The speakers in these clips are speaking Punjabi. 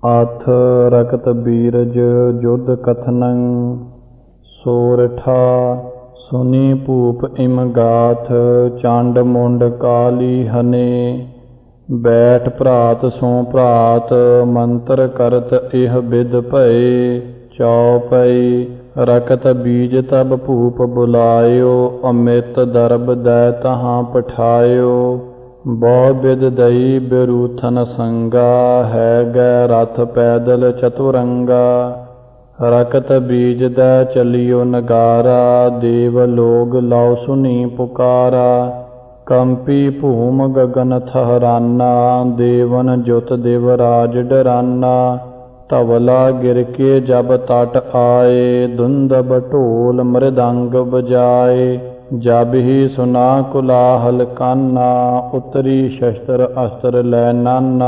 ਆਥ ਰਕਤ ਬੀਰਜ ਜੁਧ ਕਥਨੰ ਸੋਰਠਾ ਸੁਨੀ ਭੂਪ ਇਮ ਗਾਥ ਚੰਡ ਮੁੰਡ ਕਾਲੀ ਹਨੇ ਬੈਠ ਭਰਾਤ ਸੋ ਭਰਾਤ ਮੰਤਰ ਕਰਤ ਇਹ ਬਿਦ ਭਏ ਚੌਪਈ ਰਕਤ ਬੀਜ ਤਬ ਭੂਪ ਬੁਲਾਇਓ ਅਮਿਤ ਦਰਬ ਦੈ ਤਹਾਂ ਪਠਾਇਓ ਬਹੁ ਬਿਦ ਦਈ ਬਿਰੂਥਨ ਸੰਗਾ ਹੈ ਗੈ ਰਥ ਪੈਦਲ ਚਤੁਰੰਗਾ ਰਕਤ ਬੀਜ ਦੈ ਚਲਿਓ ਨਗਾਰਾ ਦੇਵ ਲੋਗ ਲਉ ਸੁਨੀ ਪੁਕਾਰਾ ਕੰਪੀ ਭੂਮ ਗਗਨ ਥਹਰਾਨਾ ਦੇਵਨ ਜੁਤ ਦਿਵਰਾਜ ਡਰਾਨਾ ਧਵਲਾ ਗਿਰ ਕੇ ਜਬ ਤਟ ਆਏ ਧੁੰਦਬ ਢੋਲ ਮ੍ਰਿਦੰਗ ਬਜਾਏ ਜਬ ਹੀ ਸੁਨਾ ਕੁਲਾਹਲ ਕਾਨਾ ਉਤਰੀ ਸ਼ਸਤਰ ਅਸਤਰ ਲੈ ਨਾਨਾ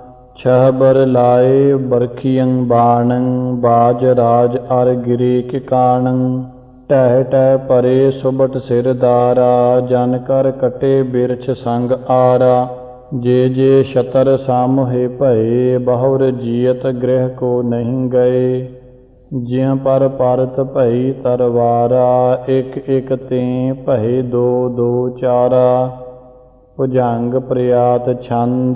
ਛਹਬਰ ਲਾਏ ਬਰਖੀਅੰ ਬਾਣੰ ਬਾਜ ਰਾਜ ਅਰ ਗਿਰੀ ਕਿਕਾਣੰ ਟਹਿ ਟਹਿ ਪਰੇ ਸੁਬਟ ਸਿਰਦਾਰਾ ਜਨ ਕਰ ਕਟੇ ਬਿਰਛ ਸੰਗ ਆਰਾ ਜੇ ਜੇ ਸ਼ਤਰ ਸਾਮੋਹੇ ਭਏ ਬਹੁਰ ਜੀਅਤ ਗ੍ਰਹਿ ਕੋ ਨਹੀਂ ਗਏ ਜਿਉ ਪਰ ਪਰਤ ਭਈ ਤਰਵਾਰਾ ਇਕ ਇਕ ਤੇ ਭਏ ਦੋ ਦੋ ਚਾਰਾ ਭੁਜੰਗ ਪ੍ਰਿਆਤ ਛੰਦ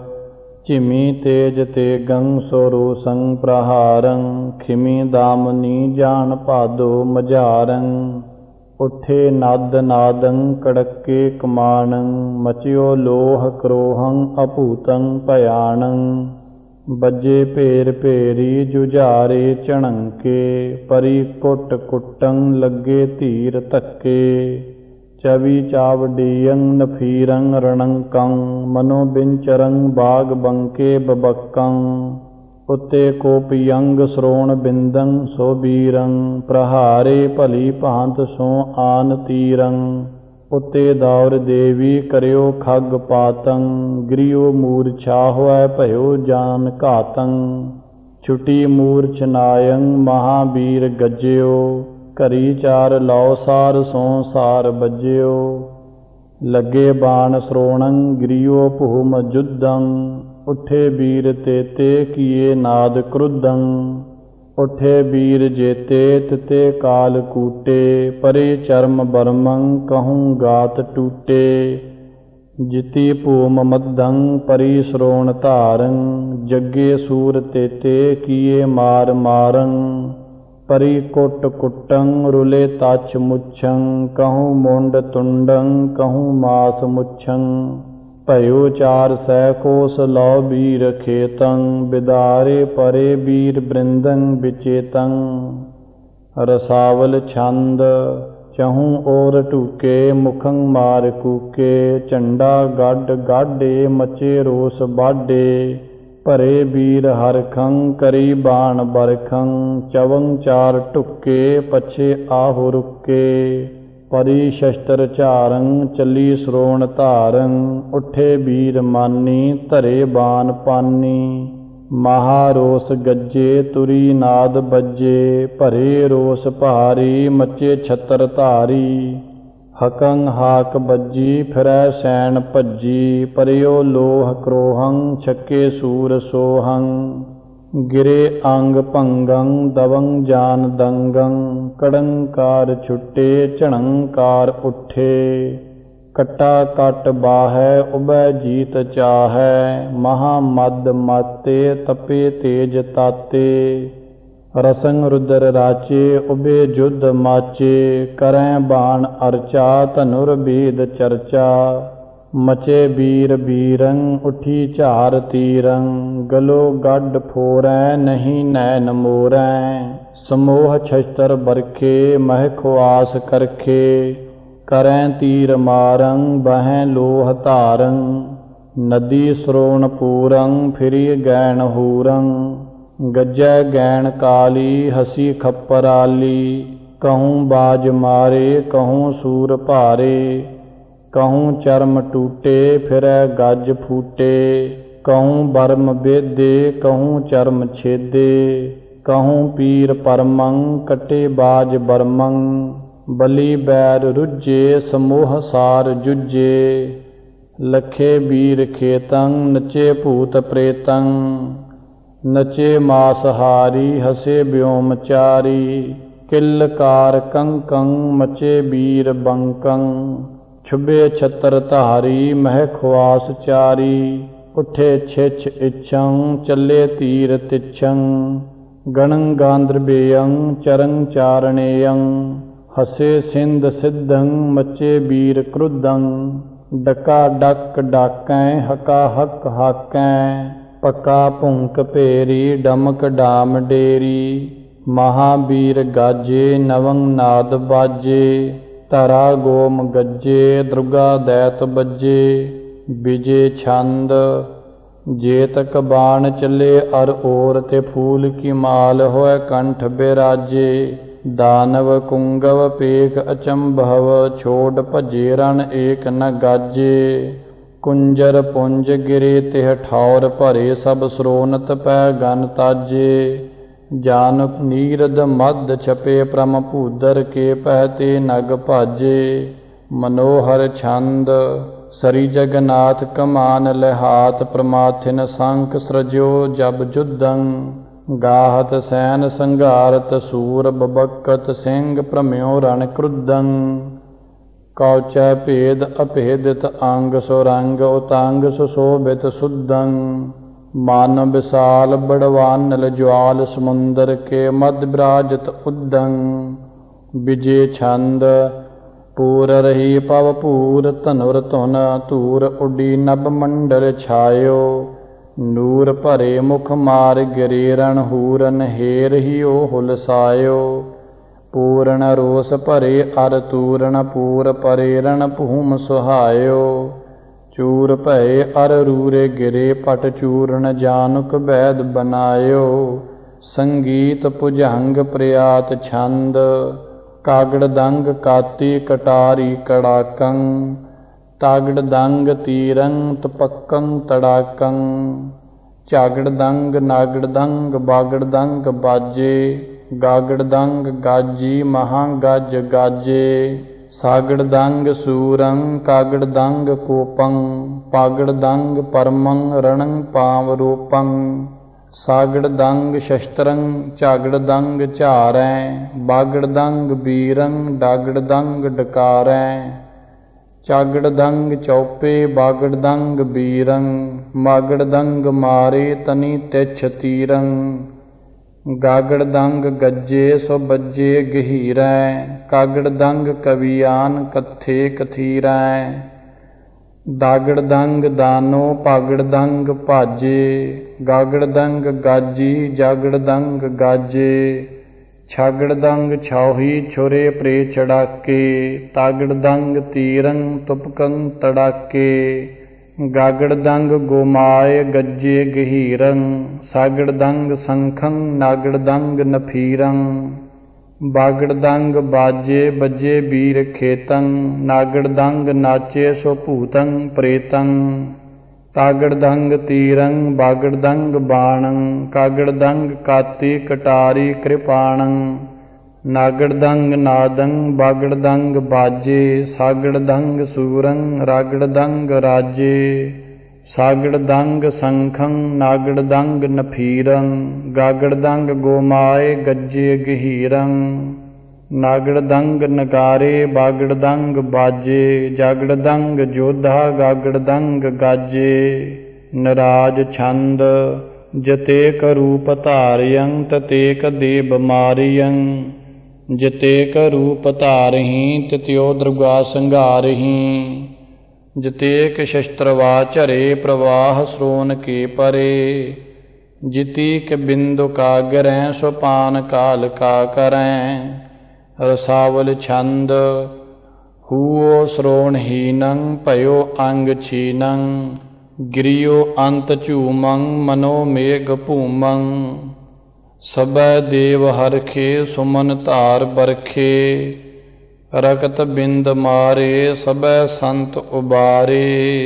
ਝਿਮੀ ਤੇਜ ਤੇਗੰ ਸੋਰੂਸੰ ਪ੍ਰਹਾਰੰ ਖਿਮੀ ਦਾਮਨੀ ਜਾਨ ਭਾਦੋ ਮਝਾਰੰ ਉੱਠੇ ਨਦ ਨਾਦੰ ਕੜਕੇ ਕਮਾਣੰ ਮਚਿਓ ਲੋਹ ਕਰੋਹੰ ਅਭੂਤੰ ਭਿਆਣੰ ਬੱਜੇ ਭੇਰ ਭੇਰੀ ਜੁਝਾਰੇ ਝਣੰਕੇ ਪਰੀ ਕੁੱਟ ਕੁੱਟੰ ਲੱਗੇ ਧੀਰ ਧੱਕੇ ਚਵੀ ਚਾਵਡੀਯੰ ਨਫੀਰੰ ਰਣੰਕੰ ਮਨੋ ਬਿੰਚਰੰ ਬਾਗ ਬੰਕੇ ਬਬੱਕੰ ਉੱਤੇ ਕੋਪਿਯੰਗ ਸਰੋਣ ਬਿੰਦੰ ਸੋਬੀਰੰ ਪ੍ਰਹਾਰੇ ਭਲੀ ਭਾਂਤ ਸੋ ਆਨ ਤੀਰੰ ਉੱਤੇ ਦੌਰ ਦੇਵੀ ਕਰਿਓ ਖੱਗ ਪਾਤੰ ਗ੍ਰਿਓ ਮੂਰਛਾ ਹੋਇ ਭਇਓ ਜਾਨ ਘਾਤੰ ਛੁਟੀ ਮੂਰਛ ਨਾਯੰ ਮਹਾਬੀਰ ਗੱਜਿਓ ਘਰੀ ਚਾਰ ਲਉ ਸਾਰ ਸੋ ਸਾਰ ਬੱਜਿਓ ਲੱਗੇ ਬਾਣ ਸਰੋਣੰ ਗ੍ਰਿਓ ਭੂਮ ਜੁੱਧੰ ਉੱਠੇ ਵੀਰ ਤੇਤੇ ਕੀਏ ਨਾਦ ਕ੍ਰੁੱਧੰ ਉੱਠੇ ਵੀਰ ਜੇਤੇ ਤਿਤੇ ਕਾਲ ਕੂਟੇ ਪਰੇ ਚਰਮ ਬਰਮੰ ਕਹੂੰ ਗਾਤ ਟੂਟੇ ਜਿਤੀ ਭੂਮ ਮੱਧੰ ਪਰੀ ਸਰੋਣ ਧਾਰੰ ਜੱਗੇ ਸੂਰ ਤੇਤੇ ਕੀਏ ਮਾਰ ਮਾਰੰ ਪਰੀ ਕੁੱਟ ਕੁੱਟੰ ਰੁਲੇ ਤਛ ਮੁੱਛੰ ਕਹੂੰ ਮੁੰਡ ਤੁੰਡੰ ਕਹੂੰ ਮਾਸ ਮੁੱਛੰ ਭਇਓ ਚਾਰ ਸੈ ਕੋਸ ਲਉ ਬੀਰ ਖੇਤੰ ਬਿਦਾਰੇ ਪਰੇ ਬੀਰ ਬ੍ਰਿੰਦੰ ਵਿਚੇਤੰ ਰਸਾਵਲ ਛੰਦ ਚਹੂੰ ਔਰ ਢੂਕੇ ਮੁਖੰ ਮਾਰ ਕੂਕੇ ਝੰਡਾ ਗੱਡ ਗਾਡੇ ਮਚੇ ਰੋਸ ਬਾਡੇ ਭਰੇ ਬੀਰ ਹਰਖੰ ਕਰੀ ਬਾਣ ਬਰਖੰ ਚਵੰ ਚਾਰ ਢੁੱਕੇ ਪਛੇ ਆਹੋ ਰੁੱਕੇ ਪਰੀ ਸ਼ਸਤਰ ਝਾਰੰ ਚੱਲੀ ਸਰੋਣ ਧਾਰੰ ਉੱਠੇ ਬੀਰ ਮਾਨੀ ਧਰੇ ਬਾਨ ਪਾਨੀ ਮਹਾਰੋਸ ਗੱਜੇ ਤੁਰੀ ਨਾਦ ਬੱਜੇ ਭਰੇ ਰੋਸ ਭਾਰੀ ਮਚੇ ਛਤਰ ਧਾਰੀ ਹਕੰ ਹਾਕ ਬੱਜੀ ਫਿਰੈ ਸੈਨ ਭੱਜੀ ਪਰਿਓ ਲੋਹ ਕਰੋਹੰ ਛੱਕੇ ਸੂਰ ਸੋਹੰ ਗਿਰੇ ਅੰਗ ਭੰਗੰ ਦਵੰ ਜਾਨ ਦੰਗੰ ਕੜੰਕਾਰ ਛੁੱਟੇ ਝਣੰਕਾਰ ਉੱਠੇ ਕੱਟਾ ਕੱਟ ਬਾਹੈ ਉਬੈ ਜੀਤ ਚਾਹੈ ਮਹਾ ਮਦ ਮਾਤੇ ਤਪੇ ਤੇਜ ਤਾਤੇ ਰਸੰ ਰੁਦਰ ਰਾਚੇ ਉਬੇ ਜੁਧ ਮਾਚੇ ਕਰੈ ਬਾਣ ਅਰਚਾ ਧਨੁਰ ਬੀਦ ਚਰਚਾ ਮਚੇ ਬੀਰ ਬੀਰੰ ਉੱਠੀ ਝਾਰ ਤੀਰੰ ਗਲੋ ਗੱਡ ਫੋਰੈ ਨਹੀਂ ਨੈਨ ਮੋਰੈ ਸਮੋਹ ਛਸਤਰ ਬਰਖੇ ਮਹਿ ਖੁਆਸ ਕਰਖੇ ਕਰੈ ਤੀਰ ਮਾਰੰ ਬਹੈ ਲੋਹ ਧਾਰੰ ਨਦੀ ਸਰੋਣ ਪੂਰੰ ਫਿਰੀ ਗੈਣ ਹੂਰੰ ਗੱਜੈ ਗੈਣ ਕਾਲੀ ਹਸੀ ਖੱਪਰਾਲੀ ਕਹੂੰ ਬਾਜ ਮਾਰੇ ਕਹੂੰ ਸੂਰ ਭਾਰੇ ਕਹੂੰ ਚਰਮ ਟੂਟੇ ਫਿਰੈ ਗੱਜ ਫੂਟੇ ਕਹੂੰ ਬਰਮ ਬੇਦੇ ਕਹੂੰ ਚਰਮ ਛੇਦੇ ਕਹੂੰ ਪੀਰ ਪਰਮੰ ਕਟੇ ਬਾਜ ਬਰਮੰ ਬਲੀ ਬੈਰ ਰੁੱਝੇ ਸਮੂਹ ਸਾਰ ਜੁੱਝੇ ਲਖੇ ਬੀਰ ਖੇਤੰ ਨਚੇ ਭੂਤ ਪ੍ਰੇਤੰ ਨਚੇ ਮਾਸਹਾਰੀ ਹਸੇ ਬਿਓਮਚਾਰੀ। ਕਿਲਕਾਰ ਕੰਕੰ ਮਚੇ ਬੀਰ ਬੰਕੰ। ਛੁਬੇ ਛਤਰ ਧਾਰੀ ਮਹਿ ਖੁਆਸ ਚਾਰੀ। ਉੱਠੇ ਛਿਛ ਇੱਛੰ ਚੱਲੇ ਤੀਰ ਤਿੱਛੰ। ਗਣੰ ਗਾਂਧਰਬੇਯੰ ਚਰੰ ਚਾਰਣੇਯੰ। ਹਸੇ ਸਿੰਧ ਸਿੱਧੰ ਮਚੇ ਬੀਰ ਕ੍ਰੁੱਧੰ। ਡਕਾ ਡਕ ਡਾਕੈ ਹਕਾ ਹਕ ਹਾਕੈ। ਪੱਕਾ ਭੁੰਕ ਭੇਰੀ ਡਮਕ ਡਾਮ ਡੇਰੀ। ਮਹਾਬੀਰ ਗਾਜੇ ਨਵੰ ਨਾਦ ਬਾਜੇ। ਧਰਾ ਗੋਮ ਗੱਜੇ ਦਰੁਗਾ ਦੈਤ ਬੱਜੇ। ਵਿਜੇ ਛੰਦ ਜੇਤਕ ਬਾਣ ਚੱਲੇ ਅਰ ਔਰ ਤੇ ਫੂਲ ਕੀ ਮਾਲ ਹੋਇ ਕੰਠ ਬਿਰਾਜੇ। ਦਾਨਵ ਕੁੰਗਵ ਪੇਖ ਅਚੰਭਵ ਛੋੜ ਭਜੇ ਰਣ ਏਕ ਨ ਗਾਜੇ। ਕੁੰਜਰ ਪੁੰਜ ਗਿਰੇ ਤਿਹ ਠੌਰ ਭਰੇ ਸਭ ਸਰੋਨਤ ਪੈ ਗਨ ਤਾਜੇ। ਜਾਨੁਕ ਨੀਰਦ ਮਦ ਛਪੇ ਪ੍ਰਮ ਭੂਦਰ ਕੇ ਪਹਿ ਤੇ ਨਗ ਭਾਜੇ। ਮਨੋਹਰ ਛੰਦ ਸਰੀ ਜਗਨਾਥ ਕਮਾਨ ਲਹਾਤ ਪ੍ਰਮਾਥਿਨ ਸੰਖ ਸ੍ਰਜਿਓ ਜਬ ਜੁਦੰ। ਗਾਹਤ ਸੈਨ ਸੰਘਾਰਤ ਸੂਰ ਬਬਕਤ ਸਿੰਘ ਭ੍ਰਮਿਓ ਰਣ ਕ੍ਰੁੱਧੰ। ਕੌਚੈ ਭੇਦ ਅਭੇਦਿਤ ਅੰਗ ਸੁਰੰਗ ਉਤੰਗ ਸੁਸ਼ੋਭਿਤ ਸੁਦੰ। ਮਨ ਵਿਸਾਲ ਬੜਵਾਨਲ ਜਵਾਲ ਸਮੁੰਦਰ ਕੇ ਮਦ ਬਿਰਾਜਤ ਉਦੰ। ਵਿਜੇ ਛੰਦ ਪੂਰ ਰਹੀ ਪਵ ਭੂਰ ਧਨੁਰ ਧੁਨ ਧੂਰ ਉੱਡੀ ਨਭ ਮੰਡਲ ਛਾਇਓ। ਨੂਰ ਭਰੇ ਮੁਖ ਮਾਰ ਗਿਰੇ ਰਣ ਹੂਰਨ ਹੇਰ ਹਿਓ ਹੁਲਸਾਇਓ। ਪੂਰਨ ਰੋਸ ਭਰੇ ਅਰ ਤੂਰਨ ਪੂਰ ਪਰੇ ਰਣ ਭੂਮ ਸੁਹਾਇਓ। ਚੂਰ ਭਏ ਅਰ ਰੂਰੇ ਗਿਰੇ ਪਟ ਚੂਰਨ ਜਾਨੁਕ ਬੈਦ ਬਨਾਇਓ। ਸੰਗੀਤ ਭੁਜੰਗ ਪ੍ਰਿਆਤ ਛੰਦ ਕਾਗੜ ਦੰਗ ਕਾਤੀ ਕਟਾਰੀ ਕੜਾਕੰ। ਤਾਗੜ ਦੰਗ ਤੀਰੰ ਤਪੱਕੰ ਤੜਾਕੰ। ਝਾਗੜ ਦੰਗ ਨਾਗੜ ਦੰਗ ਬਾਗੜ ਦੰਗ ਬਾਜੇ। ਗਾਗੜ ਦੰਗ ਗਾਜੀ ਮਹਾਂ ਗੱਜ ਗਾਜੇ। ਸਾਗੜ ਦੰਗ ਸੂਰੰ ਕਾਗੜ ਦੰਗ ਕੋਪੰ। ਪਾਗੜ ਦੰਗ ਪਰਮੰ ਰਣੰ ਪਾਵ ਰੂਪੰ। ਸਾਗੜ ਦੰਗ ਸ਼ਸਤਰੰ ਝਾਗੜ ਦੰਗ ਝਾਰੈ। ਬਾਗੜ ਦੰਗ ਬੀਰੰ ਡਾਗੜ ਦੰਗ ਡਕਾਰੈ। ਚਾਗੜ ਦੰਗ ਚੌਪੇ ਬਾਗੜ ਦੰਗ ਬੀਰੰ। ਮਾਗੜ ਦੰਗ ਮਾਰੇ ਤਨੀ ਤਿਛ ਤੀਰੰ। ਗਾਗੜ ਦੰਗ ਗੱਜੇ ਸੋ ਬੱਜੇ ਗਹੀਰੈ। ਕਾਗੜ ਦੰਗ ਕਵਿਆਨ ਕੱਥੇ ਕਥੀਰੈ। ਦਾਗੜ ਦੰਗ ਦਾਨੋ ਪਾਗੜ ਦੰਗ ਭਾਜੇ। ਗਾਗੜ ਦੰਗ ਗਾਜੀ ਜਾਗੜ ਦੰਗ ਗਾਜੇ। ਛਾਗੜ ਦੰਗ ਛਾਉਹੀ ਛੁਰੇ ਪ੍ਰੇ ਚੜਾਕੇ। ਤਾਗੜ ਦੰਗ ਤੀਰੰ ਤੁਪਕੰ ਤੜਾਕੇ। ਗਾਗੜ ਦੰਗ ਗੋਮਾਏ ਗੱਜੇ ਗਹੀਰੰ। ਸਾਗੜ ਦੰਗ ਸੰਖੰ ਨਾਗੜ ਦੰਗ ਨਫੀਰੰ। ਬਾਗੜ ਦੰਗ ਬਾਜੇ ਬੱਜੇ ਬੀਰ ਖੇਤੰ। ਨਾਗੜ ਦੰਗ ਨਾਚੇ ਸੋ ਭੂਤੰ ਪ੍ਰੇਤੰ। ਤਾਗੜ ਦੰਗ ਤੀਰੰ ਬਾਗੜ ਦੰਗ ਬਾਣੰ। ਕਾਗੜ ਦੰਗ ਕਾਤੀ ਕਟਾਰੀ ਕ੍ਰਿਪਾਣੰ। ਨਾਗੜ ਦੰਗ ਨਾਦੰ ਬਾਗੜ ਦੰਗ ਬਾਜੇ। ਸਾਗੜ ਦੰਗ ਸੂਰੰ ਰਾਗੜ ਦੰਗ ਰਾਜੇ। ਸਾਗੜ ਦੰਗ ਸੰਖੰ ਨਾਗੜ ਦੰਗ ਨਫੀਰੰ। ਗਾਗੜ ਦੰਗ ਗੋਮਾਏ ਗੱਜੇ ਗਹੀਰੰ। ਨਾਗੜ ਦੰਗ ਨਗਾਰੇ ਬਾਗੜ ਦੰਗ ਬਾਜੇ। ਜਾਗੜ ਦੰਗ ਜੋਧਾ ਗਾਗੜ ਦੰਗ ਗਾਜੇ। ਨਰਾਜ ਛੰਦ ਜਤੇਕ ਰੂਪ ਧਾਰਿਯੰ ਤਤੇਕ ਦੇਵ ਮਾਰਿਯੰ। ਜਤੇਕ ਰੂਪ ਧਾਰਹਿ ਤਿਤਿਓ ਦਰਗਾ ਸੰਘਾਰਹਿ। ਜਤੇਕ ਸ਼ਸਤਰ ਵਾਚਰੇ ਪ੍ਰਵਾਹ ਸਰੋਨ ਕੇ ਪਰੇ। ਜਿਤੀਕ ਬਿੰਦੁ ਕਾਗਰੈ ਸੋ ਪਾਨ ਕਾਲ ਕਾ ਕਰੈ। ਰਸਾਵਲ ਛੰਦ ਹੂਓ ਸਰੋਣਹੀਨੰ ਭਇਓ ਅੰਗ ਛੀਨੰ। ਗਿਰਿਓ ਅੰਤ ਝੂਮੰ ਮਨੋ ਮੇਘ ਭੂਮੰ। ਸਭੈ ਦੇਵ ਹਰਖੇ ਸੁਮਨ ਧਾਰ ਬਰਖੇ। ਰਕਤ ਬਿੰਦ ਮਾਰੇ ਸਭੈ ਸੰਤ ਉਬਾਰੇ।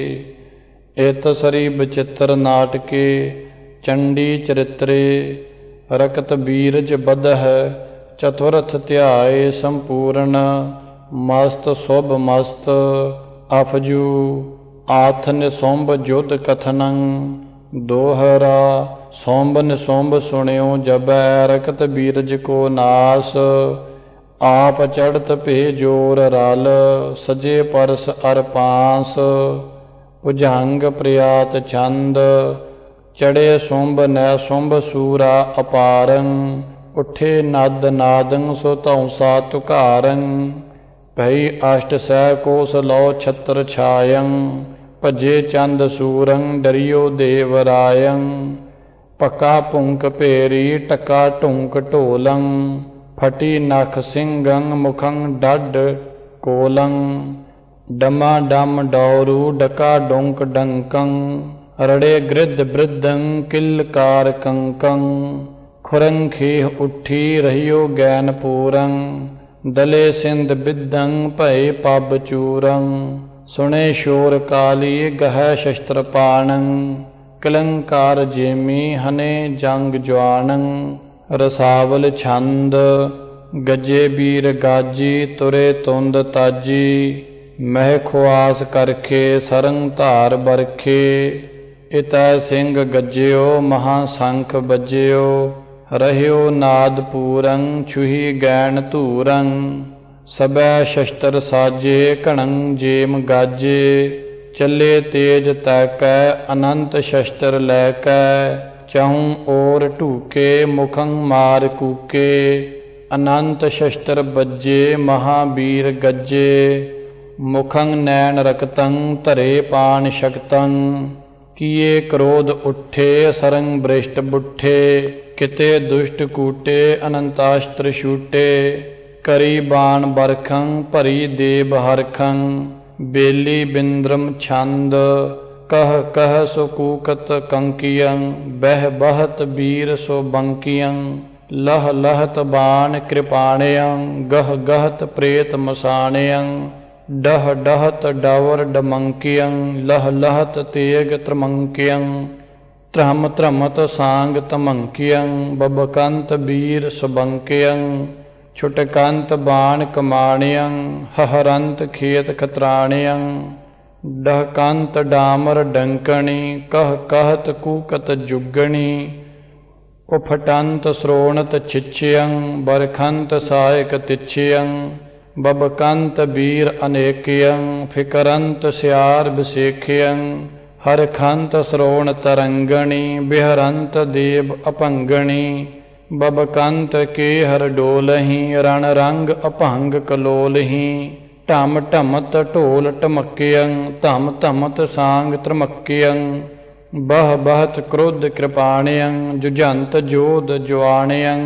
ਇਤ ਸਰੀ ਬਚਿੱਤਰ ਨਾਟਕੇ ਚੰਡੀ ਚਰਿਤਰੇ। ਰਕਤ ਬੀਰਜ ਬਦਹਿ ਚਤੁਰਥ ਧਿਆਏ ਸੰਪੂਰਨ। ਮਸਤ ਸੁਭ ਮਸਤ ਅਫਜੂ ਆਥ ਨਿਸੁੰਭ ਜੁਧ ਕਥਨੰ। ਦੋਹਰਾ ਸੋਂਬ ਨਿਸੋਂਬ ਸੁਣਿਓ ਜਬੈ, ਰਕਤ ਬੀਰਜ ਕੋ ਨਾਸ। ਆਪ ਚੜਤ ਭੇ ਜੋਰ ਰਲ, ਸਜੇ ਪਰਸ ਅਰ ਪਾਂਸ। ਭੁਜੰਗ ਪ੍ਰਿਆਤ ਛੰਦ, ਚੜੇ ਸੁੰਭ ਨੈ ਸੁੰਭ ਸੂਰਾ ਅਪਾਰੰ। ਉੱਠੇ ਨਦ ਨਾਦੰ ਸੋ ਧੌਂਸਾ ਤੁਕਾਰੰ। ਭਈ ਅਸ਼ਟ ਸਹਿ ਕੋਸ ਲਉ ਛਤਰ ਛਾਯੰ। ਭਜੇ ਚੰਦ ਸੂਰੰ ਡਰਿਓ ਦੇਵ ਰਾਯੰ। ਪੱਕਾ ਪੁੰਕ ਭੇਰੀ ਟਕਾ ਢੁੰਕ ਢੋਲੰ। ਫਟੀ ਨਖ ਸਿੰਘੰ ਮੁਖੰ ਡੱਡ ਕੋਲੰ। ਡਮਾ ਡਮ ਡੌਰੂ ਡਕਾ ਡੁੰਕ ਡੰਕੰ। ਰੜੇ ਗ੍ਰਿਧ ਬ੍ਰਿਧੰ ਕਿਲਕਾਰ ਕੰਕੰ। ਖੁਰੰ ਖੀਹ ਉੱਠੀ ਰਹਿਓ ਗੈਨ ਪੂਰੰ। ਦਲੇ ਸਿੰਧ ਬਿਧੰ ਭਏ ਪੱਬ ਚੂਰੰ। ਸੁਣੇ ਸ਼ੋਰ ਕਾਲੀ ਗਹੈ ਸ਼ਸਤਰ ਪਾਣੰ। ਕਿਲੰਕਾਰ ਜੇਮੀ ਹਨੇ ਜੰਗ ਜਵਾਣੰ। ਰਸਾਵਲ ਛੰਦ, ਗੱਜੇ ਬੀਰ ਗਾਜੀ ਤੁਰੇ ਤੁੰਦ ਤਾਜੀ। ਮਹਿ ਖੁਆਸ ਕਰਖੇ ਸਰੰਗ ਧਾਰ ਬਰਖੇ। ਇਤੈ ਸਿੰਘ ਗੱਜਿਓ ਮਹਾਂ ਸੰਖ ਬੱਜਿਓ। ਰਹਿਓ ਨਾਦ ਪੂਰੰ ਛੁਹੀ ਗੈਣ ਧੂਰੰ। ਸਬੈ ਸ਼ਸਤਰ ਸਾਜੇ ਘਣੰ ਜੇਮ ਗਾਜੇ। ਚੱਲੇ ਤੇਜ ਤੈਕੈ ਅਨੰਤ ਸ਼ਸਤਰ ਲੈ ਕੈ। ਚਹੂੰ ਓਰ ਢੂਕੇ ਮੁਖੰ ਮਾਰ ਕੂਕੇ। ਅਨੰਤ ਸ਼ਸਤਰ ਬੱਜੇ ਮਹਾਬੀਰ ਗੱਜੇ। ਮੁਖੰ ਨੈਣ ਰਕਤੰ ਧਰੇ ਪਾਨ ਸ਼ਕਤੰ। ਕੀਏ ਕ੍ਰੋਧ ਉੱਠੇ ਸਰੰਗ ਬ੍ਰਿਸ਼ਟ ਬੁੱਠੇ। ਕਿਤੇ ਦੁਸ਼ਟ ਕੂਟੇ ਅਨੰਤਾਸ਼ਤਰ ਛੂਟੇ। ਕਰੀ ਬਾਣ ਬਰਖੰ ਭਰੀ ਦੇਬ ਹਰਖੰ। ਬੇਲੀ ਬਿੰਦਰਮ ਛੰਦ, ਕਹ ਕਹ ਸੋ ਕੂਕਤ ਕੰਕਿਯੰ। ਬਹਿ ਬਹਤ ਬੀਰ ਸੋ ਬੰਕਿਯੰ। ਲਹ ਲਹਤ ਬਾਣ ਕ੍ਰਿਪਾਣਯੰ। ਗਹ ਗਹਤ ਪ੍ਰੇਤ ਮਸਾਣਯੰ। ਡਹ ਡਹਤ ਡਵਰ ਡਮੰਕਿਯੰ। ਲਹ ਲਹਤ ਤੇਗ ਤ੍ਰਮੰਕਿਯੰ। ਧਰਮ ਧਰਮਤ ਸਾਂਗ ਤਮੰਕਿਯੰ। ਬਬਕੰਤ ਬੀਰ ਸੁਬੰਕਿਯੰ। ਛੁਟਕੰਤ ਬਾਣ ਕਮਾਣਯੰ। ਹਹਰੰਤ ਖੇਤ ਖਤਰਾਣਯੰ। ਡਹਕੰਤ ਡਾਮਰ ਡੰਕਣੀ। ਕਹ कहत ਕੂਕਤ ਜੁਗਣੀ। ਉਫਟੰਤ ਸ੍ਰੋਣਤ ਛਿਛਯੰ। ਬਰਖੰਤ ਸਾਇਕ ਤਿਛਯੰ। ਬਬਕੰਤ ਬੀਰ ਅਨੇਕਯੰ। ਫਿਕਰੰਤ ਸਿਆਰ ਬਿਸੇਖਯੰ। ਹਰਖੰਤ ਸ੍ਰੋਣ ਤਰੰਗਣੀ। ਬਿਹਰੰਤ ਦੇਵ ਅਭੰਗਣੀ। ਬਬਕੰਤ ਕੇ ਹਰ ਡੋਲਹੀਂ। ਰਣ ਰੰਗ ਅਭੰਗ ਕਲੋਲਹੀਂ। ਢਮ ਢਮਤ ਢੋਲ ਢਮਕਿਯੰ। ਧਮ ਧਮਤ ਸਾਂਗ ਤ੍ਰਮਕਿਯੰ। ਬਹ ਬਹਤ ਕ੍ਰੋਧ ਕ੍ਰਿਪਾਣਯੰ। ਜੁਝੰਤ ਜੋਧ ਜਵਾਣਯੰ।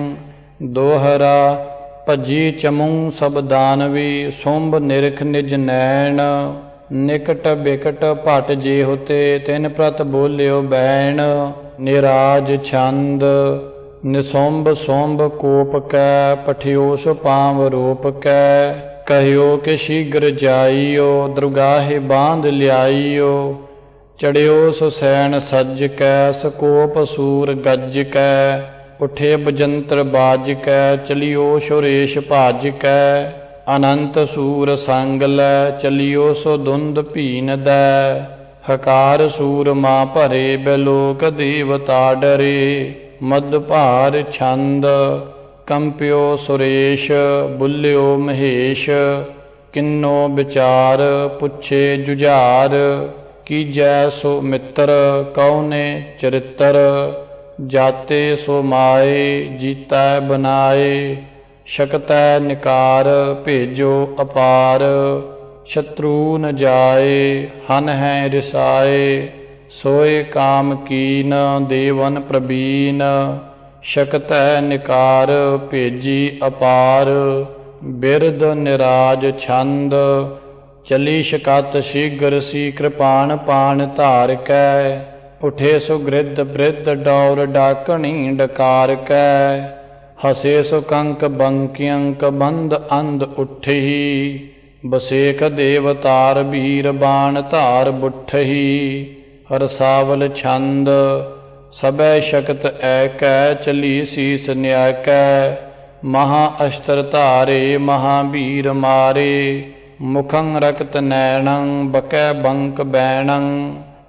ਦੋਹਰਾ ਭਜੀ ਚਮੂੰ ਸਭ ਦਾਨਵੀ। ਸੁੰਭ ਨਿਰਖ ਨਿਜ ਨੈਣ। ਨਿਕਟ ਬਿਕਟ ਭਟ ਜੇ ਹੋਤੇ। ਤਿਨ ਪ੍ਰਤ ਬੋਲਿਓ ਬੈਣ। ਨਿਰਾਜ ਛੰਦ, ਨਿਸੁੰਭ ਸੁੰਭ ਕੋਪ ਕੈ। ਪਠਿਓਸ ਪਾਂਵ ਰੂਪ ਕੈ। ਕਹਿਓ ਕਿ ਸ਼ੀਘਰ ਜਾਈਓ। ਦਰਗਾਹੇ ਬਾਂਧ ਲਿਆਈਓ। ਚੜਿਓ ਸੋ ਸੈਣ ਸੱਜ ਕੈ। ਸਕੋਪ ਸੂਰ ਗੱਜ ਕੈ। ਉਠੇ ਬਜੰਤਰ ਬਾਜ ਕੈ। ਚਲਿਓ ਸੁਰੇਸ਼ ਭਾਜ ਕੈ। ਅਨੰਤ ਸੂਰ ਸੰਗ ਲੈ। ਚਲਿਓ ਸੋ ਧੁੰਦ ਭੀਨਦੈ। ਹਕਾਰ ਸੂਰ ਮਾਂ ਭਰੇ। ਬਿਲੋਕ ਦੇਵਤਾ ਡਰੇ। ਮਦ ਭਾਰ ਛੰਦ, ਕੰਪਿਓ ਸੁਰੇਸ਼। ਬੁੱਲਿਓ ਮਹੇਸ਼। ਕਿੰਨੋ ਵਿਚਾਰ ਪੁੱਛੇ ਜੁਝਾਰ। ਕੀਜੈ ਸੋ ਮਿੱਤਰ ਕਉਨੇ ਚਰਿੱਤਰ। ਜਾਤੇ ਸੋ ਮਾਏ ਜੀਤੈ ਬਨਾਏ। ਸ਼ਕਤੈ ਨਿਕਾਰ ਭੇਜੋ ਅਪਾਰ। ਸ਼ਤਰੂ ਨ ਜਾਏ ਹਨ ਹੈ ਰਿਸਾਏ। ਸੋਏ ਕਾਮ ਕੀਨ ਦੇਵਨ ਪ੍ਰਬੀਨ। ਸ਼ਕਤੈ ਨਿਕਾਰ ਭੇਜੀ ਅਪਾਰ। ਬਿਰਧ ਨਿਰਾਜ ਛੰਦ, ਚਲੀ ਸ਼ਕਤ ਸ਼ੀਘਰ ਸੀ। ਕਿਰਪਾਨ ਪਾਣ ਧਾਰ ਕੈ। ਉਠੇ ਸੋ ਗ੍ਰਿਧ ਬ੍ਰਿਧ ਡੌਰ ਡਾਕਣੀ ਡਕਾਰ ਕੈ। ਹਸੇ ਸੋ ਕੰਕ ਬੰਕਿਅੰਕ ਬੰਦ ਅੰਧ ਉੱਠਹੀ। ਬਸੇਖ ਦੇਵਤਾਰ ਬੀਰ ਬਾਣ ਧਾਰ ਬੁੱਠਹੀ। ਰਸਾਵਲ ਛੰਦ, ਸਭੈ ਸ਼ਕਤ ਐਕੈ। ਚਲੀ ਸੀਸ ਨਿਆਕੈ। ਮਹਾ ਅਸ਼ਤਰ ਧਾਰੇ ਮਹਾਬੀਰ ਮਾਰੇ। ਮੁਖੰ ਰਕਤ ਨੈਣੰ ਬਕੈ ਬੰਕ ਬੈਣੰ।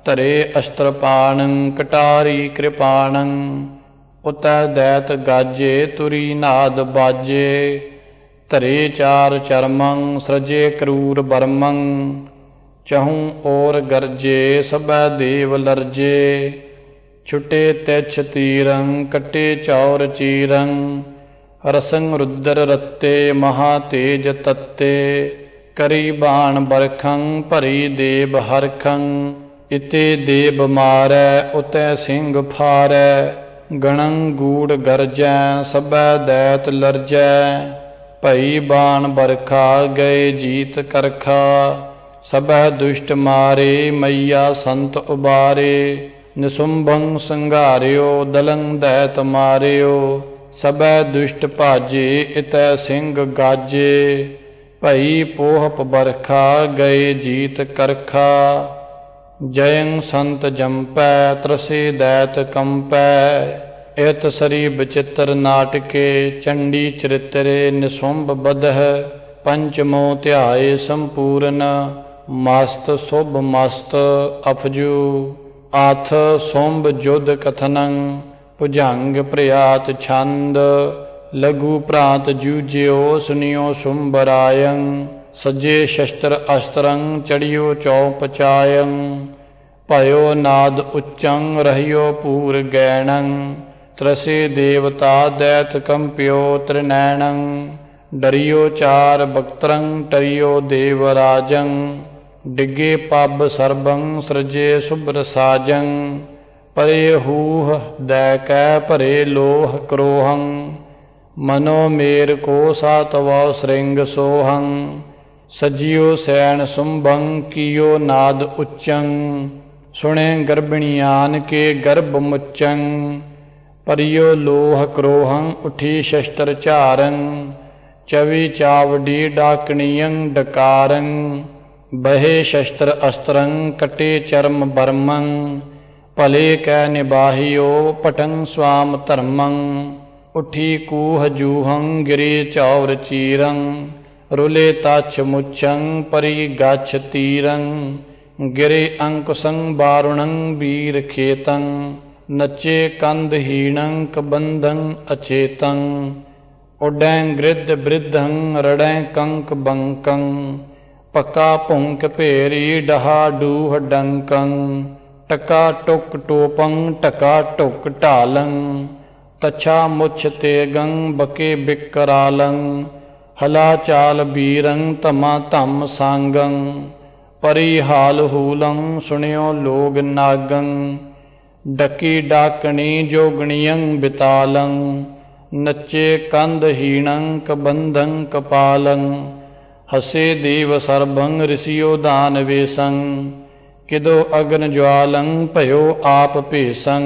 ਧਰੇ ਅਸਤਰਪਾਣੰ ਕਟਾਰੀ ਕਿਰਪਾਣੰ। ਉਤੈ ਦੈਤ ਗਾਜੇ ਤੁਰੀ ਨਾਦ ਬਾਜੇ। ਧਰੇ ਚਾਰ ਚਰਮੰ ਸ੍ਰਜੇ ਕਰੂਰ ਬਰਮੰ। ਚਹੂੰ ਔਰ ਗਰਜੇ ਸਭੈ ਦੇਵ ਲਰਜੇ। ਛੁਟੇ ਤਿਛ ਤੀਰੰ ਕੱਟੇ ਚੌਰ ਚੀਰੰ। ਰਸੰ ਰੁਦਰ ਰੱਤੇ ਮਹਾ ਤੇਜ ਤੱਤੇ। ਕਰੀ ਬਾਣ ਬਰਖੰ ਭਰੀ ਦੇਬ ਹਰਖੰ। ਇਤੇ ਦੇਬ ਮਾਰੈ ਉਤੈ ਸਿੰਘ ਫਾਰੈ। ਗਣੰ ਗੂੜ ਗਰਜੈ ਸਭੈ ਦੈਤ ਲਰਜੈ। ਭਈ ਬਾਣ ਬਰਖਾ ਗਏ ਜੀਤ ਕਰਖਾ। ਸਭੈ ਦੁਸ਼ਟ ਮਾਰੇ ਮਈਆ ਸੰਤ ਉਬਾਰੇ। ਨਿਸੁੰਭੰ ਸੰਘਾਰਿਓ ਦਲੰ ਦੈਤ ਮਾਰਿਓ। ਸਭੈ ਦੁਸ਼ਟ ਭਾਜੇ ਇਤੈ ਸਿੰਘ ਗਾਜੇ। ਭਈ ਪੋਹਪ ਬਰਖਾ ਗਏ ਜੀਤ ਕਰਖਾ। ਜਯੰ ਸੰਤ ਜੰਪੈ ਤਰਸੇ ਦੈਤ ਕੰਪੈ। ਇਤ ਸਰੀ ਬਚਿੱਤਰ ਨਾਟਕੇ ਚੰਡੀ ਚਰਿਤਰੇ ਨਿਸੁੰਭ ਬਦਹ। ਪੰਚਮੋ ਧਿਆਏ ਸੰਪੂਰਨ ਮਸਤ ਸੁਭ ਮਸਤ ਅਫਜੂ। ਆਥ ਸੁੰਭ ਜੁਧ ਕਥਨੰ ਭੁਜੰਗ ਪ੍ਰਿਆਤ ਛੰਦ। ਲਘੂ ਪ੍ਰਾਤ ਜੂਝਿਓ ਸੁਨਿਓ ਸੁੰਬਰਾਯੰ। ਸੱਜੇ ਸ਼ਸਤਰ ਅਸਤਰੰ ਚੜਿਓ ਚੌਪਚਾਯੰ। ਭਇਓ ਨਾਦ ਉੱਚੰ ਰਹਿਓ ਪੂਰ ਗੈਣੰ। ਤਰਸੇ ਦੇਵਤਾ ਦੈਤ ਕੰਪਿਓ ਤ੍ਰਿਨੈਣੰ। ਡਰਿਓ ਚਾਰ ਬਖਤਰੰ ਟਰਿਓ ਦੇਵ ਰਾਜੰ। ਡਿੱਗੇ ਪੱਬ ਸਰਬੰ ਸ੍ਰਜੇ ਸੁਭ੍ਰ ਸਾਜੰ। ਪਰੇ ਹੂਹ ਦੈ ਕੈ ਭਰੇ ਲੋਹ ਕਰੋਹੰ। ਮਨੋ ਮੇਰ ਕੋ ਸਾਤਵ ਸ੍ਰਿੰਗ ਸੋਹੰ। ਸਜਿਓ ਸੈਣ ਸੁੰਭੰ ਕੀਓ ਨਾਦ ਉੱਚੰ। ਸੁਣੇ ਗਰਭਣੀਆਨ ਕੇ ਗਰਭ ਮੁੱਚੰ। ਪਰਿਓ ਲੋਹ ਕਰੋਹੰ ਉਠੀ ਸ਼ਸਤਰ ਝਾਰੰ। ਚਵੀ ਚਾਵਡੀ ਡਾਕਣੀਯੰ ਡਕਾਰੰ। ਬਹੇ ਸ਼ਸਤਰ ਅਸਤਰੰ ਕਟੇ ਚਰਮ ਬਰਮੰ। ਭਲੇ ਕੈ ਨਿਬਾਹਿਓ ਪਟੰ ਸਵਾਮ ਧਰਮੰ। ਉਠੀ ਕੂਹ ਜੂਹੰ ਗਿਰੇ ਚੌਰ ਚੀਰੰ। ਰੁਲੇ ਤਛ ਮੁੱਛੰ ਪਰੀ ਗਛ ਤੀਰੰ। ਗਿਰੇ ਅੰਕੁਸੰ ਬਾਰੁਣੰ ਵੀਰ ਖੇਤੰ। ਨਚੇ ਕੰਧ ਹੀਣੰ ਕਬੰਧੰ ਅਚੇਤੰ। ਉਡੈਂ ਗ੍ਰਿਧ ਬ੍ਰਿਧੰ ਰੜੈਂ ਕੰਕ ਬੰਕੰ। ਪੱਕਾ ਭੁੰਕ ਭੇਰੀ ਡਹਾ ਡੂਹ ਡੰਕੰ। ਟਕਾ ਟੁਕ ਟੋਪੰ ਟਕਾ ਟੁਕ ਢਾਲੰ। ਤਛਾ ਮੁੱਛ ਤੇਗੰ ਬਕੇ ਬਿਕਰਾਲੰ। ਹਲਾ ਚਾਲ ਬੀਰੰ ਧਮਾ ਧਮ ਸਾਂਗੰ। ਪਰੀ ਹਾਲ ਹੂਲੰ ਸੁਣਿਓ ਲੋਗ ਨਾਗੰ। ਡਕੀ ਡਾਕਣੀ ਜੋਗਣੀਯੰ ਬਿਤਾਲੰ। ਨੱਚੇ ਕੰਧ ਹੀਣੰ ਕਬੰਧੰ ਕਪਾਲੰ। ਹਸੇ ਦੇਵ ਸਰਬੰ ਰਿਸ਼ਿਓ ਦਾਨ ਵੇਸੰ। ਕਿਦੋ ਅਗਨ ਜਵਾਲੰ ਭਇਓ ਆਪ ਭੇਸੰ।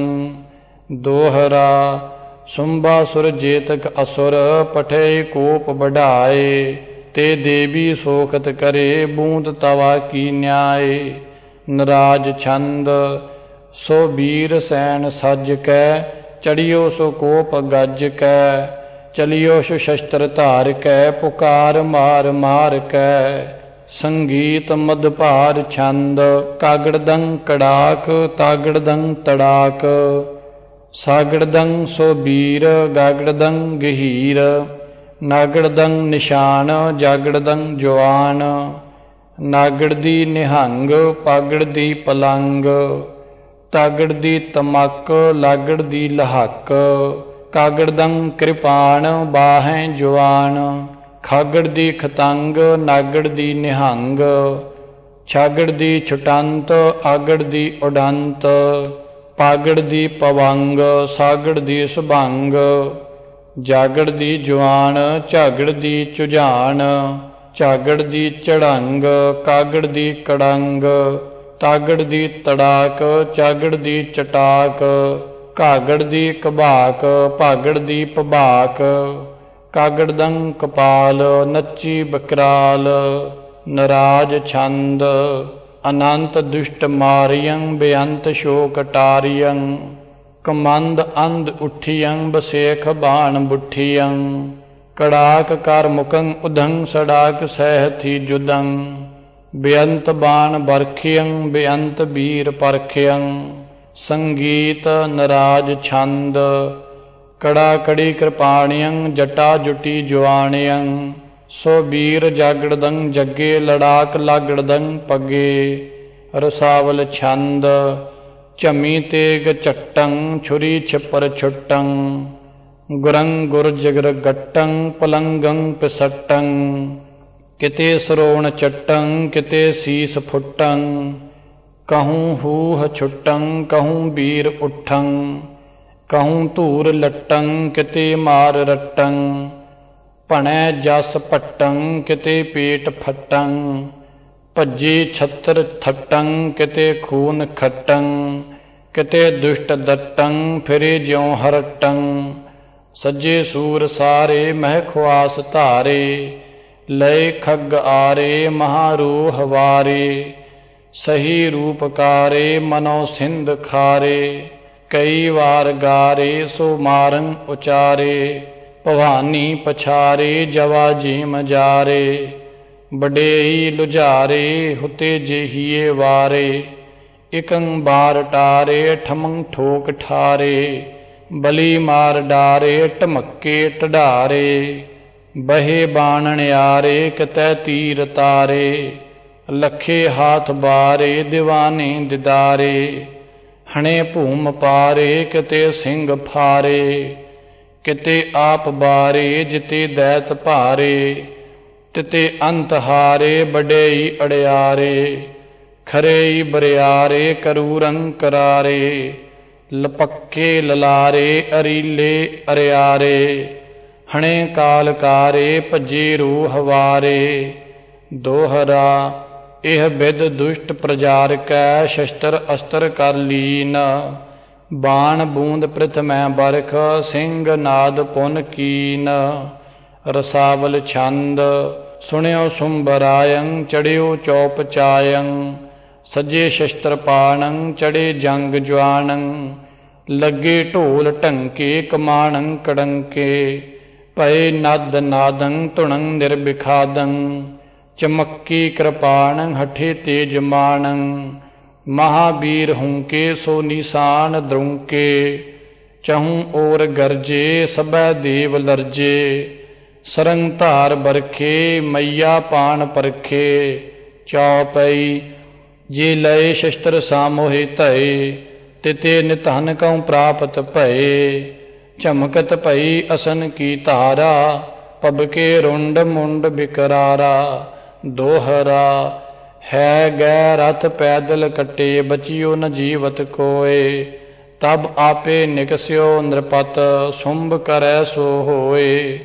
ਦੋਹਰਾ ਸੁੰਭਾਸੁਰ ਜੇਤਕ ਅਸੁਰ ਪਠੇ ਕੋਪ ਬਢਾਏ। ਤੇ ਦੇਵੀ ਸੋਖਤ ਕਰੇ ਬੂੰਦ ਤਵਾ ਕੀ ਨਿਆਏ। ਨਰਾਜ ਛੰਦ ਸੋ ਵੀਰ ਸੈਨ ਸਜ ਕੈ। ਚੜਿਓ ਸੋ ਕੋਪ ਗੱਜ ਕੈ। ਚਲਿਓ ਸੋ ਸ਼ਸਤਰ ਧਾਰ ਕੈ। ਪੁਕਾਰ ਮਾਰ ਮਾਰ ਕੈ। ਸੰਗੀਤ ਮਧਭਾਰ ਛੰਦ ਕਾਗੜਦੰ ਕੜਾਕ ਤਾਗੜਦੰ ਤੜਾਕ। ਸਾਗੜਦੰ ਸੋ ਵੀਰ ਗਾਗੜਦੰ ਗਹੀਰ। ਨਾਗੜਦੰ ਨਿਸ਼ਾਨ ਜਾਗੜਦੰ ਜਵਾਨ। ਨਾਗੜ ਦੀ ਨਿਹੰਗ ਪਾਗੜ ਦੀ ਪਲੰਗ। ਤਾਗੜ ਦੀ ਤਮਕ ਲਾਗੜ ਦੀ ਲਹਕ। ਕਾਗੜਦੰ ਕਿਰਪਾਣ ਬਾਹੈਂ ਜਵਾਨ। ਖਾਗੜ ਦੀ ਖਤੰਗ ਨਾਗੜ ਦੀ ਨਿਹੰਗ। ਛਾਗੜ ਦੀ ਛੁਟੰਤ ਆਗੜ ਦੀ ਉਡੰਤ। ਪਾਗੜ ਦੀ ਪਵੰਗ ਸਾਗੜ ਦੀ ਸੁਭੰਗ। ਜਾਗੜ ਦੀ ਜਵਾਨ ਝਾਗੜ ਦੀ ਝੁਝਾਨ। ਝਾਗੜ ਦੀ ਝੜੰਗ ਕਾਗੜ ਦੀ ਕੜੰਗ। ਤਾਗੜ ਦੀ ਤੜਾਕ ਚਾਗੜ ਦੀ ਚਟਾਕ। ਘਾਗੜ ਦੀ ਕਬਾਕ ਭਾਗੜ ਦੀ ਭਬਾਕ। ਕਾਗੜਦੰ ਕਪਾਲ ਨੱਚੀ ਬਕਰਾਲ। ਨਰਾਜ ਛੰਦ ਅਨੰਤ ਦੁਸ਼ਟ ਮਾਰਿਯੰ ਬੇਅੰਤ ਸ਼ੋਕ ਟਾਰਿਯੰ। ਕਮੰਦ ਅੰਧ ਉੱਠੀਯੰ ਬਸੇਖ ਬਾਣ ਬੁੱਠੀਯੰ। ਕੜਾਕ ਕਰ ਮੁਕੰ ਉਧੰ ਸੜਾਕ ਸਹਿਥੀ ਜੁਦੰ। ਬੇਅੰਤ ਬਾਣ ਬਰਖਿਅੰ ਬੇਅੰਤ ਬੀਰ ਪਰਖਿਅੰ। ਸੰਗੀਤ ਨਰਾਜ ਛੰਦ ਕੜਾ ਕੜੀ ਕਿਰਪਾਣਿਅੰ ਜਟਾ ਜੁਟੀ ਜੁਆਣਿਅੰ। ਸੋ ਬੀਰ ਜਾਗੜਦੰ ਜੱਗੇ ਲੜਾਕ ਲਾਗੜਦੰ ਪੱਗੇ। ਰਸਾਵਲ ਛੰਦ ਝਮੀ ਤੇਗ ਚੱਟੰ ਛੁਰੀ ਛਿਪਰ ਛੁੱਟੰ। ਗੁਰੰ ਗੁਰ ਜਗਰ ਗੱਟੰ ਪਲੰਗੰ ਪਿਸਟੰ। ਕਿਤੇ ਸਰੋਣ ਚੱਟੰ ਕਿਤੇ ਸੀਸ ਫੁੱਟੰ। ਕਹੂੰ ਹੂਹ ਛੁੱਟੰ ਕਹੂੰ ਬੀਰ ਉੱਠੰ। ਕਹੂੰ ਧੂਰ ਲੱਟੰ ਕਿਤੇ ਮਾਰ ਰੱਟੰ। ਭਣੈ ਜਸ ਭੱਟੰ ਕਿਤੇ ਪੇਟ ਫੱਟੰ। ਭੱਜੀ ਛੱਤਰ ਥੱਟੰ ਕਿਤੇ ਖੂਨ ਖੱਟੰ। ਕਿਤੇ ਦੁਸ਼ਟ ਦੱਟੰ ਫਿਰੇ ਜਿਉ ਹਰਟੰ। ਸੱਜੇ ਸੂਰ ਸਾਰੇ ਮਹਿ ਖੁਆਸ ਧਾਰੇ। ਲਏ ਖੱਗ ਆਰੇ ਮਹਾਰੂਹ ਵਾਰੇ। ਸਹੀ ਰੂਪਕਾਰੇ ਮਨੋ ਸਿੰਧ ਖਾਰੇ। ਕਈ ਵਾਰ ਗਾਰੇ ਸੋ ਮਾਰੰ ਉਚਾਰੇ। ਭਵਾਨੀ ਪਛਾਰੇ ਜਵਾ ਜੀਮ ਜਾਰੇ। ਬਡੇਈ ਲੁਝਾਰੇ ਹੁਤੇ ਜੇਹੀਏ ਵਾਰੇ। ਇਕੰ ਬਾਰ ਟਾਰੇ ਠਮੰ ਠੋਕ ਠਾਰੇ। ਬਲੀ ਮਾਰ ਡਾਰੇ ਢਮੱਕੇ ਢਡਾਰੇ। ਬਹੇ ਬਾਣਨਿਆਰੇ ਕਿਤੈ ਤੀਰ ਤਾਰੇ। ਲੱਖੇ ਹਾਥ ਬਾਰੇ ਦਿਵਾਨੇ ਦਿਦਾਰੇ। ਹਣੇ ਭੂਮ ਪਾਰੇ ਕਿਤੇ ਸਿੰਘ ਫਾਰੇ। ਕਿਤੇ ਆਪ ਬਾਰੇ ਜਿਤੇ ਦੈਤ ਭਾਰੇ। ਤਿਤੇ ਅੰਤ ਹਾਰੇ ਬਡੇਈ ਅੜਿਆਰੇ। ਖਰੇਈ ਬਰਿਆਰੇ ਕਰੂਰੰ ਕਰਾਰੇ। ਲਪੱਕੇ ਲਲਾਰੇ ਅਰੀਲੇ ਅਰਿਆਰੇ। ਹਣੇ ਕਾਲਕਾਰੇ ਭੱਜੇ ਰੂਹ ਵਾਰੇ। ਦੋਹਰਾ ਇਹ ਬਿਦ ਦੁਸ਼ਟ ਪ੍ਰਜਾਰਕੈ ਸ਼ਸਤਰ ਅਸਤਰ ਕਰ ਲੀਨ। ਬਾਣ ਬੂੰਦ ਪ੍ਰਿਥਮੈ ਬਰਖ ਸਿੰਘ ਨਾਦ ਪੁਨ ਕੀਨ। ਰਸਾਵਲ ਛੰਦ ਸੁਣਿਓ ਸੁੰਬਰਾਯੰ ਚੜਿਓ ਚੌਪ ਚਾਯੰ। ਸੱਜੇ ਸ਼ਸਤਰ ਪਾਣੰ ਚੜੇ ਜੰਗ ਜਵਾਨੰ। ਲੱਗੇ ਢੋਲ ਢੰਕੇ ਕਮਾਣੰ ਕੜੰਕੇ। ਭਏ ਨਦ ਨਾਦੰ ਧੁਣੰ ਨਿਰਬਿਖਾਦੰ। ਚਮੱਕੀ ਕਿਰਪਾਣੰ ਹਠੇ ਤੇਜ ਮਾਣੰ। ਮਹਾਬੀਰ ਹੁੰਕੇ ਸੋ ਨਿਸ਼ਾਨ ਦ੍ਰੁੰਕੇ। ਚਹੂੰ ਓਰ ਗਰਜੇ ਸਭੈ ਦੇਵ ਲਰਜੇ। ਸਰੰਗ ਧਾਰ ਬਰਖੇ ਮਈਆ ਪਾਣ ਪਰਖੇ। ਚੌਪਈ ਜੇ ਲਏ ਸ਼ਸਤਰ ਸਾਮੋਹਿ ਧਏ। ਤਿਤੇ ਨਿਧਨ ਕਉ ਪ੍ਰਾਪਤ ਭਏ। ਝਮਕਤ ਭਈ ਅਸਨ ਕੀ ਧਾਰਾ। ਪਬਕੇ ਰੁੰਡ ਮੁੰਡ ਬਿਕਰਾਰਾ। ਦੋਹਰਾ ਹੈ ਗੈ ਰਥ ਪੈਦਲ ਕੱਟੇ ਬਚਿਓ ਨ ਜੀਵਤ ਕੋਏ। ਤਬ ਆਪੇ ਨਿਕਸਿਓ ਨਿਰਪਤ ਸੁੰਭ ਕਰੈ ਸੋ ਹੋਏ।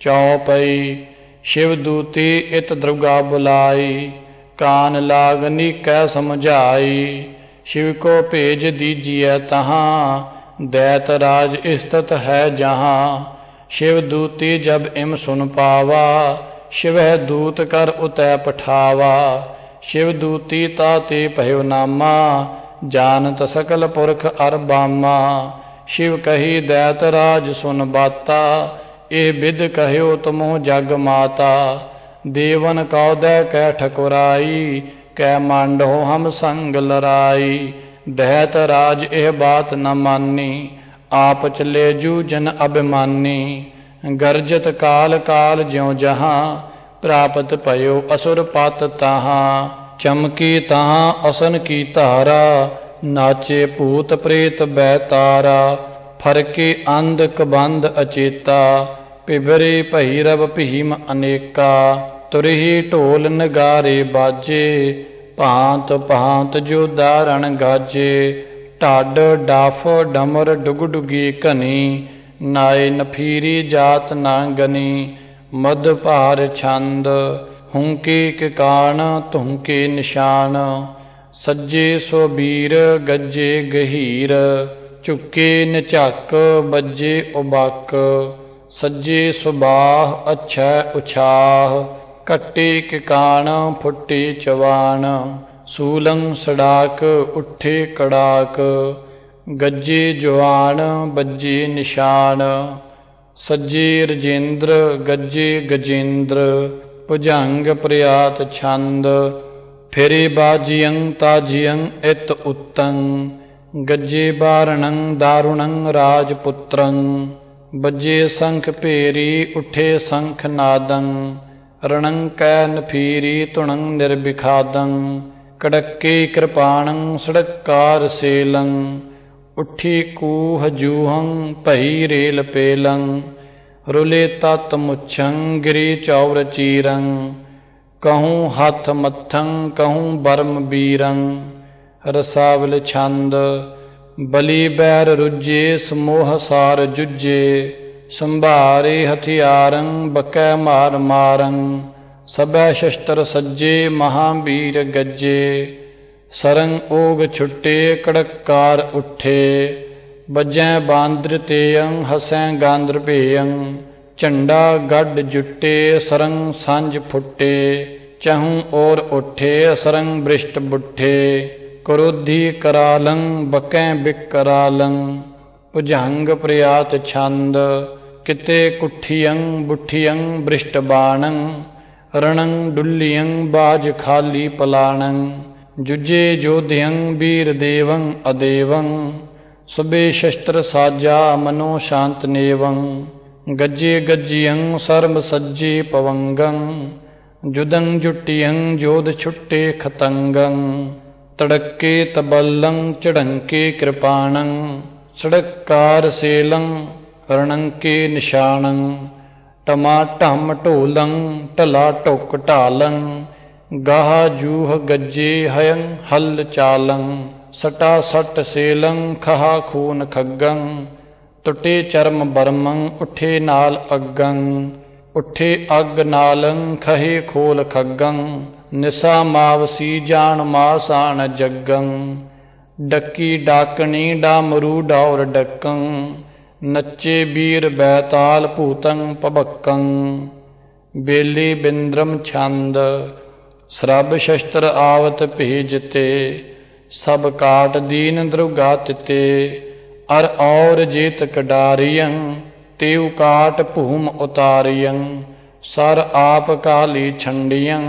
ਚੌਪਈ ਸ਼ਿਵ ਦੂਤੀ ਇਤ ਦਰਗਾ ਬੁਲਾਈ। ਕਾਨ ਲਾਗਨੀ ਕੈ ਸਮਝਾਈ। शिव को भेज दीजिए तहाँ दैत राज स्थित है जहाँ। शिव दूती जब इम सुन पावा शिव दूत कर उतै पठावा। शिव दूती ताते भयो नामा जानत सकल पुरख अर बामा। शिव कही दैत राज सुन बाता ए बिद कहो तुमो जग माता। देवन कौदै कै ठकुराई कै मांडो हम संग लड़ाई। दैत राज एह बात न मानी आप चले जूजन अभिमानी। गर्जत काल काल ज्यों जहाँ प्राप्त भयो असुर पात तहाँ। चमकी तहाँ असन की धारा नाचे भूत प्रेत बैतारा। फरके अंध कबंध अचेता पिबरे भैरव भीम अनेका। तुरही ढोल नगारे बाजे भांत भांत जो दारण गाजे। ढाड डाफ डमर डुगडुगी घनी नाए नफीरी जात ना गनी। मद भार छंद हुंके किकान तुहके निशान। सज्जे सो वीर गज्जे गहीर चुके नझक बज्जे उबाक। सज्जे सुबाह अच्छै उछाह कट्टे किकान फुटे चवान। सूलं सड़ाक उठे कड़ाक गज्जे जवान बज्जे निशान। सज्जे रजेंद्र गज्जे गजेंद्र भुजंग प्रयात छंद। ਫਿਰੇ ਬਾਜੀਅੰ ਤਾਜੀਅੰ ਇਤ ਉੱਤੰ ਗੱਜੇ ਬਾਰਣੰ ਦਾਰੁਣੰ ਰਾਜਪੁੱਤਰੰ ਬੱਜੇ ਸੰਖ ਭੇਰੀ ਉੱਠੇ ਸੰਖ ਨਾਦੰ ਰਣੰ ਕੈ ਨਫੀਰੀ ਤੁਣੰ ਨਿਰਬਿਖਾਦੰ ਕੜੱਕੇ ਕਿਰਪਾਣੰ ਸੜਕਾਰ ਸੇਲੰ ਉੱਠੀ ਕੂਹ ਜੂਹੰ ਭਈ ਰੇਲ ਪੇਲੰ ਰੁਲੇ ਤਤ ਮੁੱਛੰ ਗਿਰੀ ਚੌਰ ਚੀਰੰ ਕਹੂੰ ਹੱਥ ਮੱਥੰ ਕਹੂੰ ਬਰਮ ਬੀਰੰ ਰਸਾਵਲ ਛੰਦ ਬਲੀ ਬੈਰ ਰੁੱਜੇ ਸਮੋਹ ਸਾਰ ਜੁੱਜੇ ਸੰਭਾਰੇ ਹਥਿਆਰੰ ਬਕੈ ਮਾਰ ਮਾਰੰ ਸਭੈ ਸ਼ਸਤਰ ਸੱਜੇ ਮਹਾਂਬੀਰ ਗੱਜੇ ਸਰੰ ਓਗ ਛੁੱਟੇ ਕੜਕਾਰ ਉੱਠੇ ਬੱਜੈ ਬਾਂਦਰ ਤੇਯੰ ਹਸੈ ਗਾਂਦਰ ਭੇਯੰ ਝੰਡਾ ਗੱਡ ਜੁੱਟੇ ਸਰੰ ਸੰਜ ਫੁੱਟੇ ਚਹੂੰ ਔਰ ਉੱਠੇ ਸਰੰ ਬ੍ਰਿਸ਼ਟ ਬੁੱਠੇ ਕਰੋਧੀ ਕਰਾਲੰ ਬਕੈ ਬਿਕਰਾਲੰ ਭੁਜੰਗ ਪ੍ਰਿਆਤ ਛੰਦ ਕਿਤੇ ਕੁੱਠੀਅੰ ਬੁੱਠੀਅੰ ਬ੍ਰਿਸ਼ਟ ਬਾਣੰ ਰਣੰ ਡੁੱਲੀਅੰ ਬਾਜ ਖਾਲੀ ਪਲਾਣੰ ਜੁਜੇ ਜੋਧਿਅੰ ਵੀਰ ਦੇਵੰ ਅਦੇਵੰ ਸਭੇ ਸ਼ਸਤਰ ਸਾਜਾ ਮਨੋ ਸ਼ਾਂਤ ਨੇਵੰ ਗੱਜੇ ਗੱਜੀਅੰ ਸਰਬ ਸੱਜੇ ਪਵੰਗੰ ਜੁਦੰ ਜੁਟੀਅੰ ਜੋਧ ਛੁੱਟੇ ਖਤੰਗੰ ਤੜੱਕੇ ਤਬਲੰ ਚੜੰਕੇ ਕਿਰਪਾਣੰ ਸੜਕਾਰ ਸੇਲੰ ਰਣੰਕੇ ਨਿਸ਼ਾਨੰ ਟਮਾ ਢਮ ਢੋਲੰ ਢਲਾ ਢੁਕ ਢਾਲੰ ਗਾਹ ਜੂਹ ਗੱਜੇ ਹਯੰ ਹਲ ਚਾਲੰ ਸਟਾ ਸਟ ਸੇਲੰ ਖਹਾ ਖੂਨ ਖੱਗੰ ਟੁੱਟੇ ਚਰਮ ਬਰਮੰ ਉੱਠੇ ਨਾਲ ਅੱਗੰ ਉੱਠੇ ਅੱਗ ਨਾਲੰ ਖਹੇ ਖੋਲ ਖੱਗੰ ਨਿਸਾ ਮਾਵਸੀ ਜਾਣ ਮਾਸਾਨ ਜੱਗੰ ਡੱਕੀ ਡਾਕਣੀ ਡਾਮਰੂ ਡੌਰ ਡੱਕੰ ਨੱਚੇ ਵੀਰ ਬੈਤਾਲ ਭੂਤੰ ਪਬੱਕੰ ਬੇਲੀ ਬਿੰਦਰਮ ਛੰਦ ਸਰਬ ਸ਼ਸਤਰ ਆਵਤ ਭੇਜਤੇ ਸਭ ਕਾਟ ਦੀਨ ਦਰੁਗਾ ਤਿਤੇ ਅਰ ਔਰ ਜੇਤ ਕਡਾਰੀਅੰ ਤੇਉ ਕਾਟ ਭੂਮ ਉਤਾਰੀਅੰ ਸਰ ਆਪ ਕਾਲੀ ਛੰਡੀਅੰ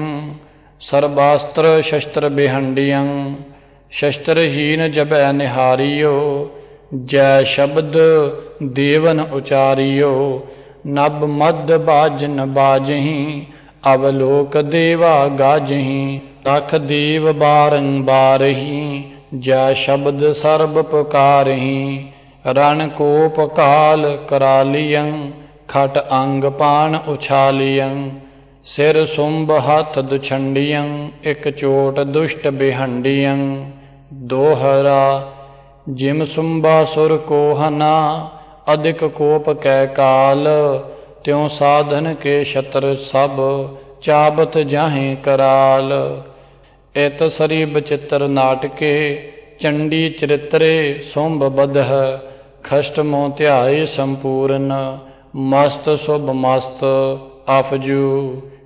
ਸਰਬਾਸਤਰ ਸ਼ਸਤਰ ਬਿਹੰਡੀਅੰ ਸ਼ਸਤਰਹੀਨ ਜਬੈ ਨਿਹਾਰੀਓ ਜੈ ਸ਼ਬਦ ਦੇਵਨ ਉਚਾਰੀਓ ਨਭ ਮਦ ਬਾਜਨ ਬਾਜਹੀਂ ਅਵਲੋਕ ਦੇਵਾ ਗਾਜਹੀਂ ਤਖ ਦੇਵ ਬਾਰੰਬਾਰਹੀਂ ਜੈ ਸ਼ਬਦ ਸਰਬ ਪੁਕਾਰਹੀਂ ਰਣ ਕੋਪ ਕਾਲ ਕਰਾਲੀਅੰ ਖਟ ਅੰਗ ਪਾਣ ਉਛਾਲੀਅੰ ਸਿਰ ਸੁੰਭ ਹੱਥ ਦੁਛੰਡੀਅੰ ਇਕ ਚੋਟ ਦੁਸ਼ਟ ਬਿਹੰਡੀਅੰ ਦੋਹਰਾ ਜਿਮ ਸੁੰਬਾਸੁਰ ਕੋ ਹਨਾ ਅਧਿਕ ਕੋਪ ਕੈ ਕਾਲ ਤਿਉ ਸਾਧਨ ਕੇ ਛਤਰ ਸਭ ਚਾਬਤ ਜਾਹੇ ਕਰਾਲ ਇਤ ਸਰੀ ਬਚਿੱਤਰ ਨਾਟਕੇ ਚੰਡੀ ਚਰਿਤਰੇ ਸੁੰਭ ਬਦਹ ਖਸ਼ਟ ਮੋ ਧਿਆਏ ਸੰਪੂਰਨ ਮਸਤ ਸੁਭ ਮਸਤ ਅਫਜੂ।